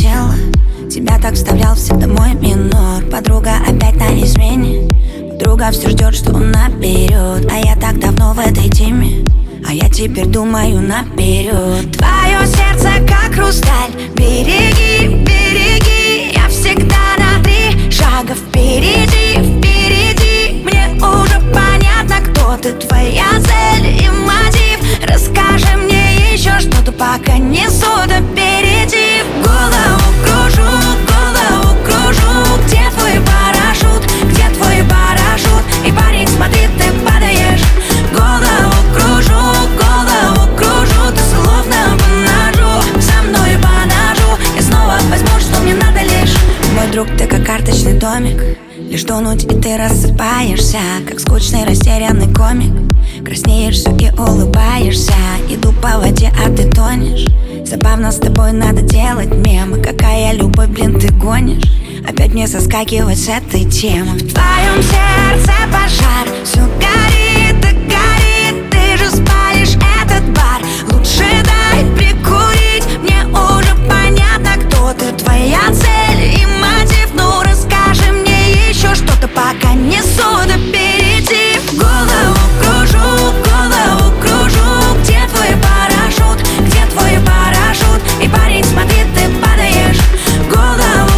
тело. Тебя так вставлял всегда мой минор. Подруга опять на измене. Подруга все ждет, что он наперед. А я так давно в этой теме. А я теперь думаю наперед. Твое сердце как хрусталь. Береги, береги. Я всегда на 3 шага впереди, впереди. Мне уже понятно, кто ты, твоя цель и мотив. Расскажи мне еще что-то, пока несу до перейти. Голову кружу, голову кружу. Где твой парашют, где твой парашют? И парень, смотри, ты падаешь. Голову кружу, ты словно по ножу. Со мной по ножу, я снова возьму, что мне надо лишь. Мой друг, ты как карточный домик. Лишь дунуть, и ты рассыпаешься, как скучный растерянный комик. Краснеешь все и улыбаешься. Иду по воде, а ты тонешь. Забавно, с тобой надо делать мемы. Какая любовь, блин, ты гонишь. Опять мне соскакивать с этой темы. В твоем сердце пожар, все горит и горит. Ты же спалишь этот бар. Лучше дай прикурить. Мне уже понятно, кто ты, твоя цель и мотив. Ну расскажи мне еще что-то, пока несу до перейти. Голову кружу. Где твой парашют, где твой парашют? И парень, смотри, ты падаешь. Голову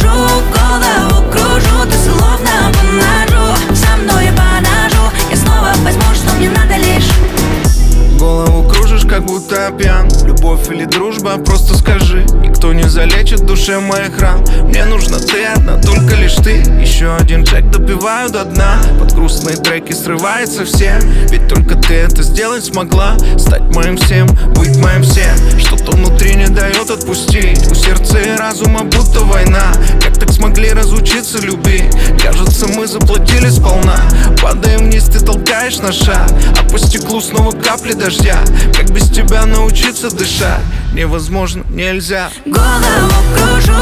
кружу, ты словно по ножу. Со мной по ножу, я снова возьму, что мне надо лишь. Голову кружишь, как будто пьян. Любовь или дружба, просто скажи. Никто не залечит в душе моих ран. Мне нужна ты одна, только лишь ты. Еще один джек допиваю до дна. Под грустные треки срывается всем. Ведь только ты это сделать смогла. Стать моим всем, быть моим всем. Что-то внутри не дает отпустить. У сердца и разума будто война. Как так смогли разучиться любить? Кажется, мы заплатили сполна. Падаем вниз, ты толкаешь на шаг. А по стеклу снова капли дождя. Как без тебя научиться дышать? Невозможно, нельзя. Голову кружу,